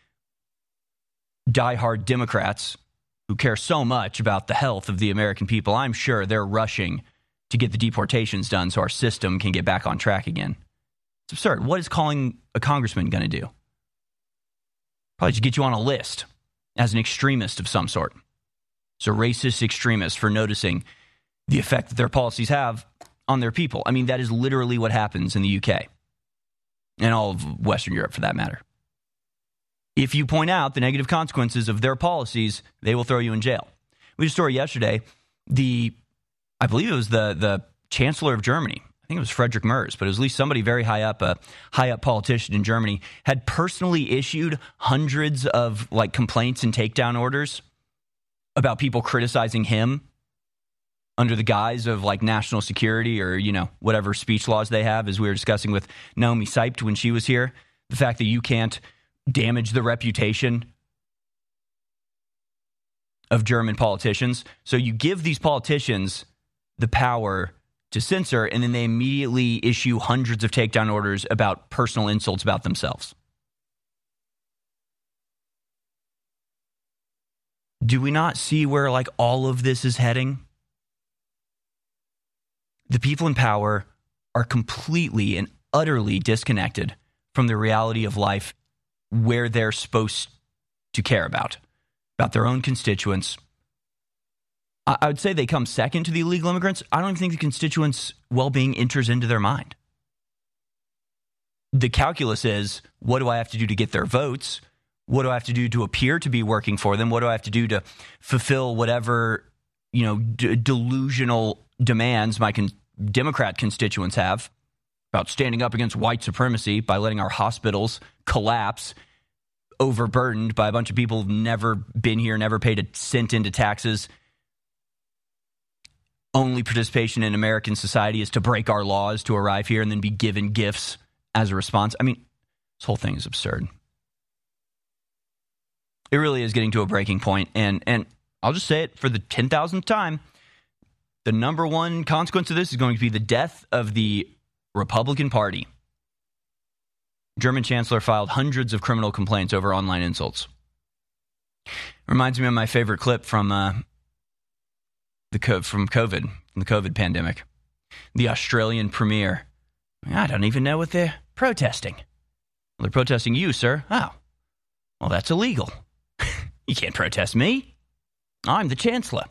diehard Democrats who care so much about the health of the American people, I'm sure they're rushing to get the deportations done so our system can get back on track again. It's absurd. What is calling a congressman going to do? Probably just get you on a list as an extremist of some sort. So racist extremist for noticing the effect that their policies have on their people. I mean, that is literally what happens in the U K. And all of Western Europe, for that matter. If you point out the negative consequences of their policies, they will throw you in jail. We had a story yesterday. The, I believe it was the the Chancellor of Germany. I think it was Friedrich Merz, but it was at least somebody very high up, a high up politician in Germany, had personally issued hundreds of like complaints and takedown orders about people criticizing him under the guise of like national security or, you know, whatever speech laws they have, as we were discussing with Naomi Seipt when she was here. The fact that you can't damage the reputation of German politicians. So you give these politicians the power to censor, and then they immediately issue hundreds of takedown orders about personal insults about themselves. Do we not see where like all of this is heading? The people in power are completely and utterly disconnected from the reality of life where they're supposed to care about, about their own constituents. I would say they come second to the illegal immigrants. I don't even think the constituents' well-being enters into their mind. The calculus is, what do I have to do to get their votes? What do I have to do to appear to be working for them? What do I have to do to fulfill whatever, you know, d- delusional demands my con- Democrat constituents have about standing up against white supremacy by letting our hospitals collapse, overburdened by a bunch of people who've never been here, never paid a cent into taxes. Only participation in American society is to break our laws to arrive here and then be given gifts as a response. I mean, this whole thing is absurd. It really is getting to a breaking point. And, and I'll just say it for the ten thousandth time. The number one consequence of this is going to be the death of the Republican Party. German Chancellor filed hundreds of criminal complaints over online insults. Reminds me of my favorite clip from... Uh, The from COVID, from the COVID pandemic. The Australian premier. I don't even know what they're protesting. Well, they're protesting you, sir. Oh, well, that's illegal. You can't protest me. I'm the chancellor.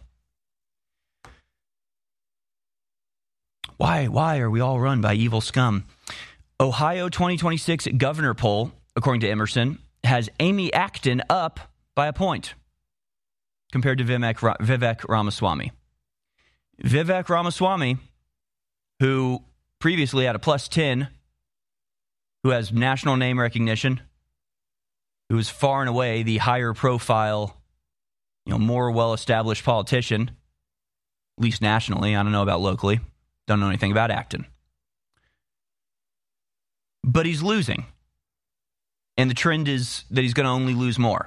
Why, why are we all run by evil scum? Ohio twenty twenty-six governor poll, according to Emerson, has Amy Acton up by a point compared to Vivek, Vivek Ramaswamy. Vivek Ramaswamy, who previously had a plus ten, who has national name recognition, who is far and away the higher profile, you know, more well-established politician, at least nationally. I don't know about locally. Don't know anything about Acton. But he's losing. And the trend is that he's going to only lose more.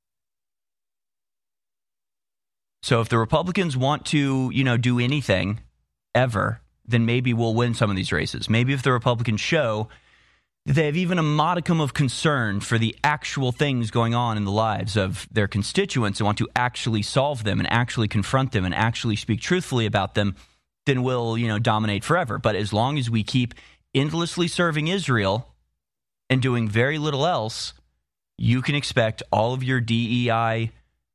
So if the Republicans want to, you know, do anything ever, then maybe we'll win some of these races. Maybe if the Republicans show that they have even a modicum of concern for the actual things going on in the lives of their constituents and want to actually solve them and actually confront them and actually speak truthfully about them, then we'll, you know, dominate forever. But as long as we keep endlessly serving Israel and doing very little else, you can expect all of your D E I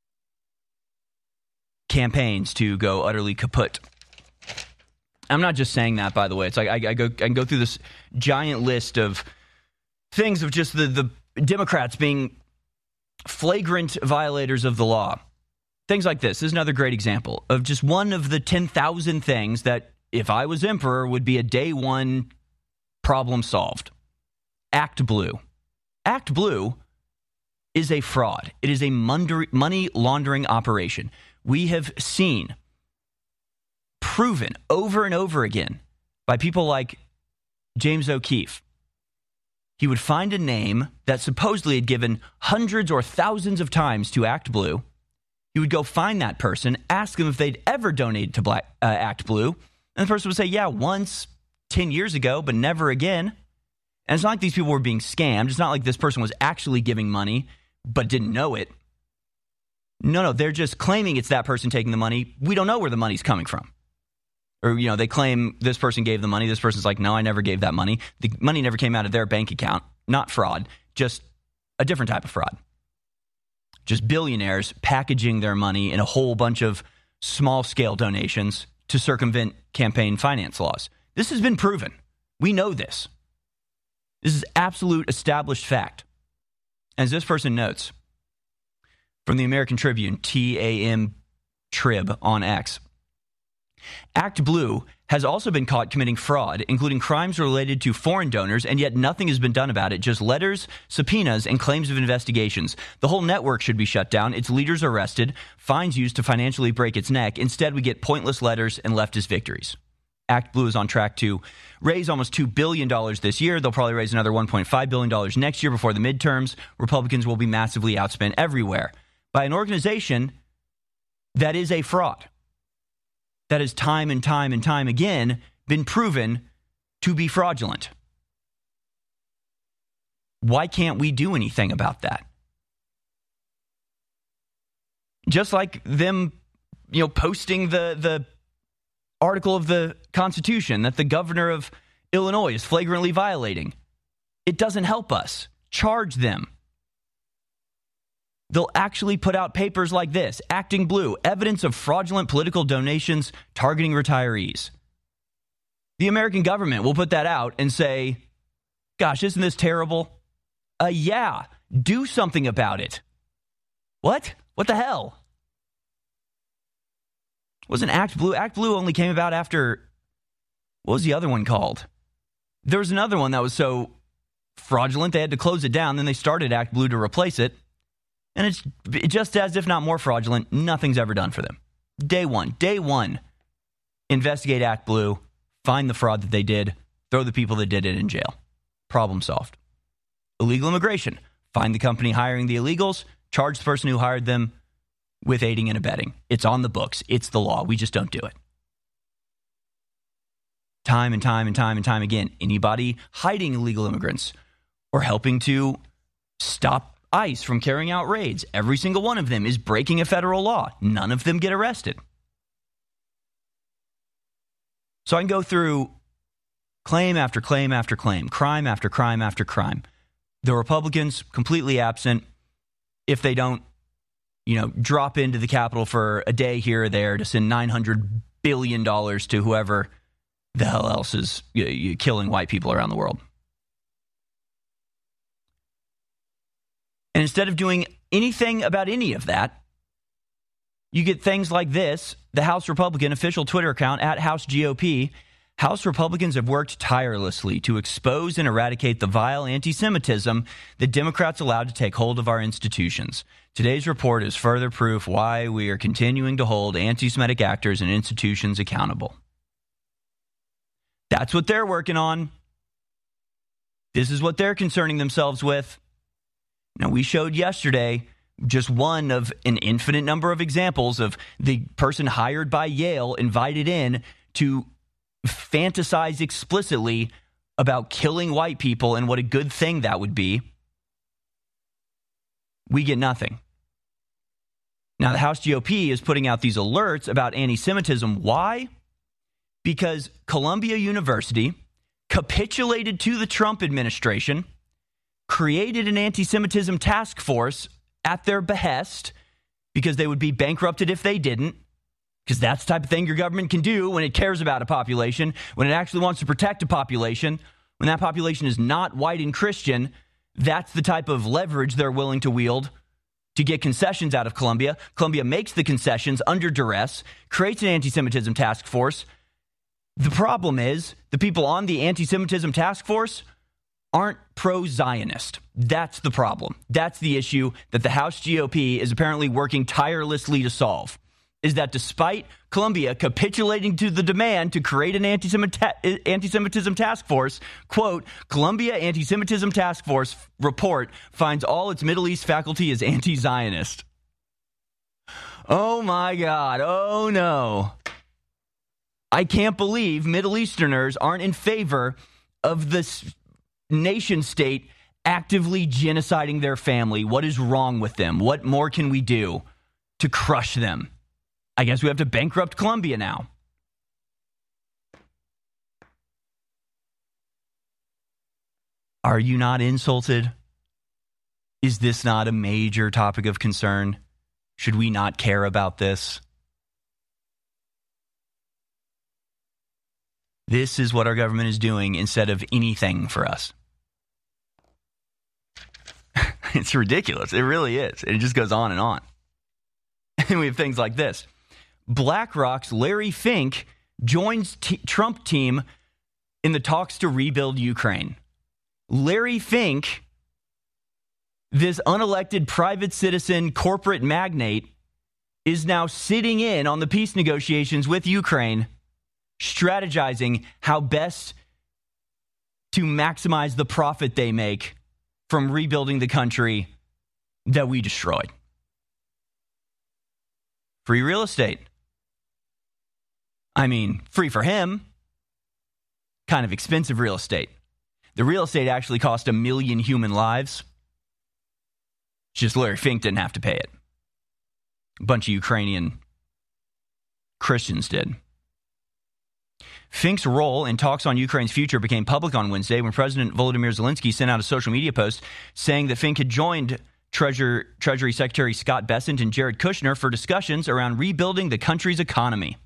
campaigns to go utterly kaput. I'm not just saying that, by the way. It's like I, I go I can go through this giant list of things of just the, the Democrats being flagrant violators of the law. Things like this. This is another great example of just one of the ten thousand things that, if I was emperor, would be a day one problem solved. Act Blue. Act Blue is a fraud. It is a money laundering operation. We have seen, proven over and over again by people like James O'Keefe. He would find a name that supposedly had given hundreds or thousands of times to Act Blue. He would go find that person, ask them if they'd ever donated to Black, uh, Act Blue, and the person would say, yeah, once, ten years ago, but never again. And it's not like these people were being scammed. It's not like this person was actually giving money, but didn't know it. No, no, they're just claiming it's that person taking the money. We don't know where the money's coming from. Or, you know, they claim this person gave the money. This person's like, no, I never gave that money. The money never came out of their bank account. Not fraud, just a different type of fraud. Just billionaires packaging their money in a whole bunch of small-scale donations to circumvent campaign finance laws. This has been proven. We know this. This is absolute established fact. As this person notes, from the American Tribune, T A M Trib on X, ActBlue has also been caught committing fraud, including crimes related to foreign donors, and yet nothing has been done about it. Just letters, subpoenas, and claims of investigations. The whole network should be shut down, its leaders arrested, fines used to financially break its neck. Instead, we get pointless letters and leftist victories. ActBlue is on track to raise almost two billion dollars this year. They'll probably raise another one point five billion dollars next year before the midterms. Republicans will be massively outspent everywhere by an organization that is a fraud. That has time and time and time again been proven to be fraudulent. Why can't we do anything about that? Just like them, you know, posting the, the article of the Constitution that the governor of Illinois is flagrantly violating. It doesn't help us. Charge them. They'll actually put out papers like this, Acting Blue, evidence of fraudulent political donations targeting retirees. The American government will put that out and say, gosh, isn't this terrible? Uh, yeah, do something about it. What? What the hell? Wasn't Act Blue? Act Blue only came about after, what was the other one called? There was another one that was so fraudulent they had to close it down. Then they started Act Blue to replace it. And it's just as if not more fraudulent, nothing's ever done for them. Day one, day one, investigate Act Blue, find the fraud that they did, throw the people that did it in jail. Problem solved. Illegal immigration, find the company hiring the illegals, charge the person who hired them with aiding and abetting. It's on the books. It's the law. We just don't do it. Time and time and time and time again, anybody hiding illegal immigrants or helping to stop ICE from carrying out raids, every single one of them is breaking a federal law. None of them get arrested. So I can go through claim after claim after claim, crime after crime after crime. The Republicans completely absent if they don't, you know, drop into the Capitol for a day here or there to send nine hundred billion dollars to whoever the hell else is you know, killing white people around the world. And instead of doing anything about any of that, you get things like this. The House Republican official Twitter account at House G O P. House Republicans have worked tirelessly to expose and eradicate the vile anti-Semitism that Democrats allowed to take hold of our institutions. Today's report is further proof why we are continuing to hold anti-Semitic actors and institutions accountable. That's what they're working on. This is what they're concerning themselves with. Now, we showed yesterday just one of an infinite number of examples of the person hired by Yale invited in to fantasize explicitly about killing white people and what a good thing that would be. We get nothing. Now, the House G O P is putting out these alerts about anti-Semitism. Why? Because Columbia University capitulated to the Trump administration, created an anti-Semitism task force at their behest because they would be bankrupted if they didn't, because that's the type of thing your government can do when it cares about a population, when it actually wants to protect a population. When that population is not white and Christian, that's the type of leverage they're willing to wield to get concessions out of Columbia. Columbia makes the concessions under duress, creates an anti-Semitism task force. The problem is the people on the anti-Semitism task force aren't pro-Zionist. That's the problem. That's the issue that the House G O P is apparently working tirelessly to solve, is that despite Columbia capitulating to the demand to create an anti-Semitism task force, quote, Columbia Anti-Semitism Task Force report finds all its Middle East faculty is anti-Zionist. Oh my God. Oh no. I can't believe Middle Easterners aren't in favor of this nation state actively genociding their family. What is wrong with them? What more can we do to crush them? I guess we have to bankrupt Columbia now. Are you not insulted? Is this not a major topic of concern? Should we not care about this? This is what our government is doing instead of anything for us. It's ridiculous. It really is. It just goes on and on. And we have things like this. BlackRock's Larry Fink joins t- Trump team in the talks to rebuild Ukraine. Larry Fink, this unelected private citizen corporate magnate, is now sitting in on the peace negotiations with Ukraine, strategizing how best to maximize the profit they make from rebuilding the country that we destroyed. Free real estate. I mean, free for him. Kind of expensive real estate. The real estate actually cost a million human lives. Just Larry Fink didn't have to pay it. A bunch of Ukrainian Christians did. Fink's role in talks on Ukraine's future became public on Wednesday when President Volodymyr Zelensky sent out a social media post saying that Fink had joined Treasury, Treasury Secretary Scott Bessent and Jared Kushner for discussions around rebuilding the country's economy.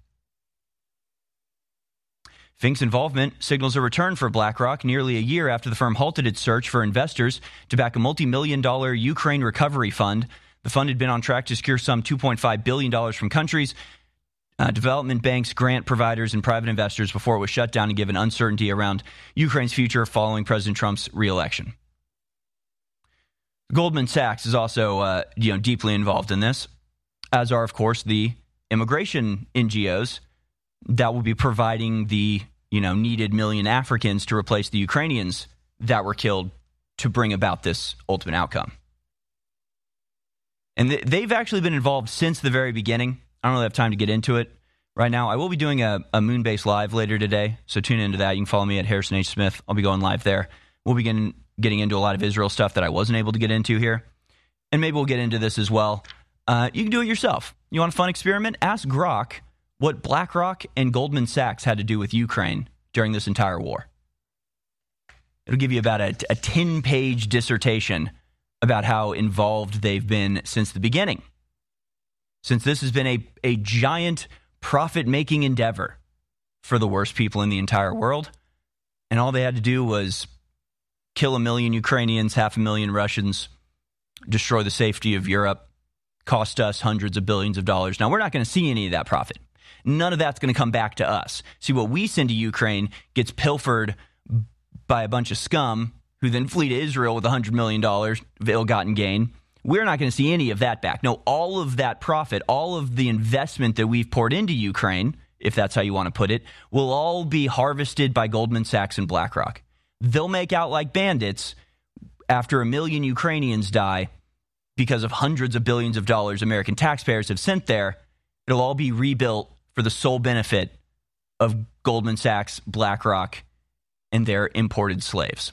Fink's involvement signals a return for BlackRock nearly a year after the firm halted its search for investors to back a multi-million dollar Ukraine recovery fund. The fund had been on track to secure some two point five billion dollars from countries, uh, development banks, grant providers, and private investors before it was shut down and given uncertainty around Ukraine's future following President Trump's reelection. Goldman Sachs is also uh, you know, deeply involved in this, as are, of course, the immigration N G Os that will be providing the you know needed million Africans to replace the Ukrainians that were killed to bring about this ultimate outcome. And th- they've actually been involved since the very beginning. I don't really have time to get into it right now. I will be doing a, a Moonbase Live later today, so tune into that. You can follow me at Harrison H. Smith. I'll be going live there. We'll be getting, getting into a lot of Israel stuff that I wasn't able to get into here. And maybe we'll get into this as well. Uh, you can do it yourself. You want a fun experiment? Ask Grok what BlackRock and Goldman Sachs had to do with Ukraine during this entire war. It'll give you about a, a ten-page dissertation about how involved they've been since the beginning. Since this has been a, a giant profit-making endeavor for the worst people in the entire world. And all they had to do was kill a million Ukrainians, half a million Russians, destroy the safety of Europe, cost us hundreds of billions of dollars. Now, we're not going to see any of that profit. None of that's going to come back to us. See, what we send to Ukraine gets pilfered by a bunch of scum who then flee to Israel with one hundred million dollars of ill-gotten gain. We're not going to see any of that back. No, all of that profit, all of the investment that we've poured into Ukraine, if that's how you want to put it, will all be harvested by Goldman Sachs and BlackRock. They'll make out like bandits after a million Ukrainians die because of hundreds of billions of dollars American taxpayers have sent there. It'll all be rebuilt for the sole benefit of Goldman Sachs, BlackRock, and their imported slaves.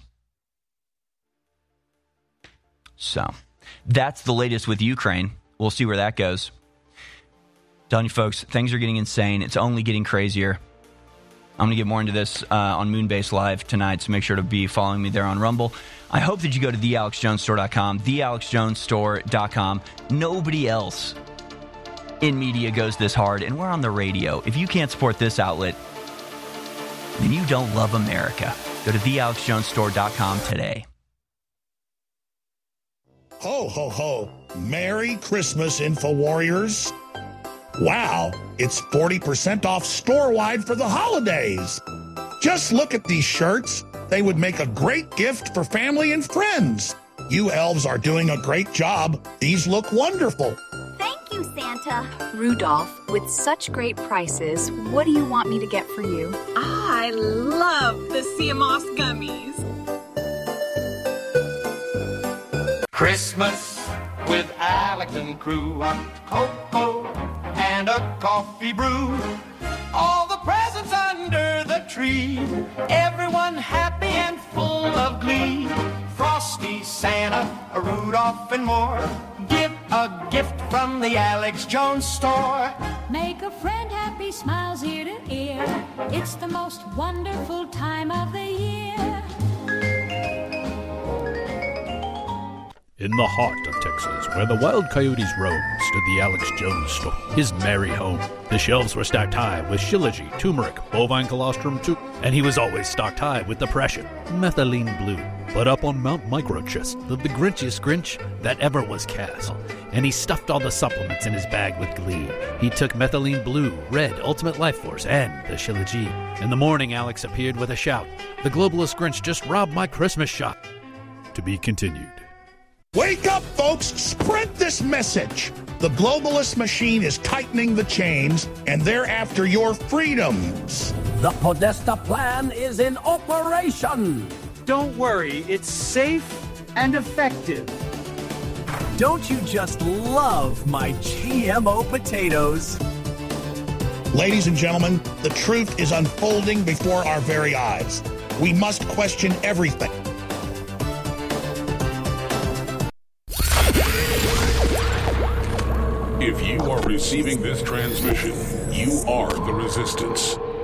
So that's the latest with Ukraine. We'll see where that goes. Telling you folks, things are getting insane. It's only getting crazier. I'm going to get more into this uh, on Moonbase Live tonight, so make sure to be following me there on Rumble. I hope that you go to the alex jones store dot com, the alex jones store dot com. Nobody else in media goes this hard, and we're on the radio. If you can't support this outlet, then you don't love America. Go to the alex jones store dot com today. Ho, ho, ho. Merry Christmas, InfoWarriors. Wow, it's forty percent off store-wide for the holidays. Just look at these shirts. They would make a great gift for family and friends. You elves are doing a great job. These look wonderful. Thank you, Santa. Rudolph, with such great prices, what do you want me to get for you? I love the Sea Moss gummies. Christmas with Alex and crew, a cocoa and a coffee brew. All the presents under the tree, everyone happy and full of glee. Frosty, Santa, a Rudolph and more. Give a gift from the Alex Jones store. Make a friend happy, smiles ear to ear. It's the most wonderful time of the year. In the heart of Texas, where the wild coyotes roam, stood the Alex Jones store, his merry home. The shelves were stacked high with shilajit, turmeric, bovine colostrum too, and he was always stocked high with depression, methylene blue, But up on Mount Microchist lived the grinchiest Grinch that ever was cast. And he stuffed all the supplements in his bag with glee. He took Methylene Blue, Red, Ultimate Life Force, and the Shilajit. In the morning, Alex appeared with a shout. The globalist Grinch just robbed my Christmas shop. To be continued. Wake up, folks! Spread this message! The globalist machine is tightening the chains, and they're after your freedoms. The Podesta plan is in operation. Don't worry, it's safe and effective. Don't you just love my G M O potatoes? Ladies and gentlemen, the truth is unfolding before our very eyes. We must question everything. If you are receiving this transmission, you are the resistance.